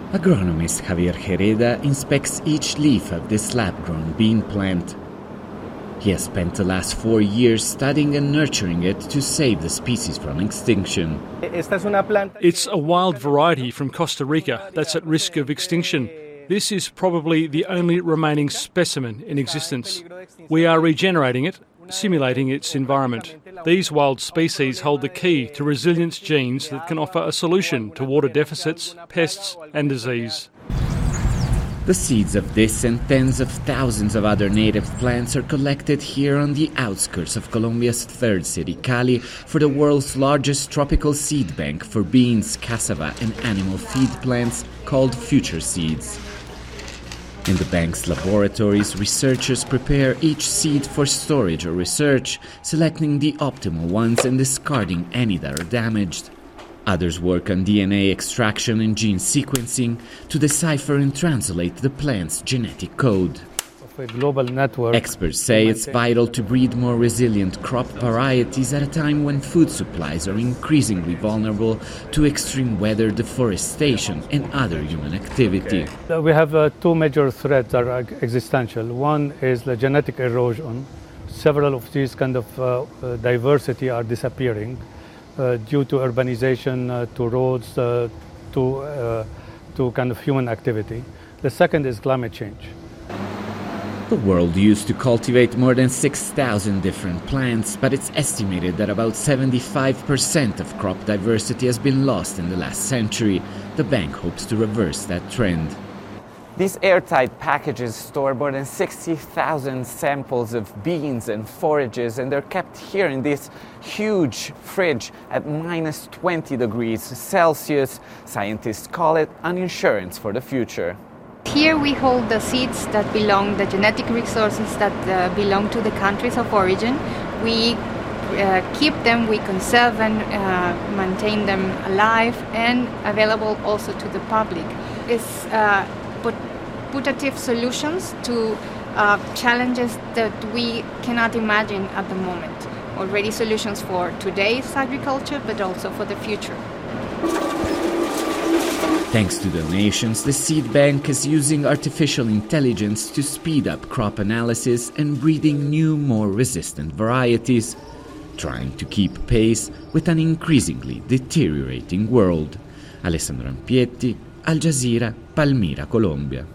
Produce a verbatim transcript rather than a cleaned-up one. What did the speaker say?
Agronomist Javier Hereda inspects each leaf of this lab-grown bean plant. He has spent the last four years studying and nurturing it to save the species from extinction. It's a wild variety from Costa Rica that's at risk of extinction. This is probably the only remaining specimen in existence. We are regenerating it, simulating its environment. These wild species hold the key to resilience genes that can offer a solution to water deficits, pests and disease. The seeds of this and tens of thousands of other native plants are collected here on the outskirts of Colombia's third city, Cali, for the world's largest tropical seed bank for beans, cassava and animal feed plants called Future Seeds. In the bank's laboratories, researchers prepare each seed for storage or research, selecting the optimal ones and discarding any that are damaged. Others work on D N A extraction and gene sequencing to decipher and translate the plant's genetic code. A global network. Experts say it's vital to breed more resilient crop varieties at a time when food supplies are increasingly vulnerable to extreme weather, deforestation and other human activity. Okay. We have uh, two major threats that are existential. One is the genetic erosion. Several of these kind of uh, uh, diversity are disappearing uh, due to urbanization, uh, to roads, uh, to, uh, to kind of human activity. The second is climate change. The world used to cultivate more than six thousand different plants, but it's estimated that about seventy-five percent of crop diversity has been lost in the last century. The bank hopes to reverse that trend. These airtight packages store more than sixty thousand samples of beans and forages, and they're kept here in this huge fridge at minus twenty degrees Celsius. Scientists call it an insurance for the future. Here we hold the seeds that belong, the genetic resources that uh, belong to the countries of origin. We uh, keep them, we conserve and uh, maintain them alive and available also to the public. It's uh, put, putative solutions to uh, challenges that we cannot imagine at the moment. Already solutions for today's agriculture, but also for the future. Thanks to donations, the seed bank is using artificial intelligence to speed up crop analysis and breeding new, more resistant varieties, trying to keep pace with an increasingly deteriorating world. Alessandro Ampietti, Al Jazeera, Palmira, Colombia.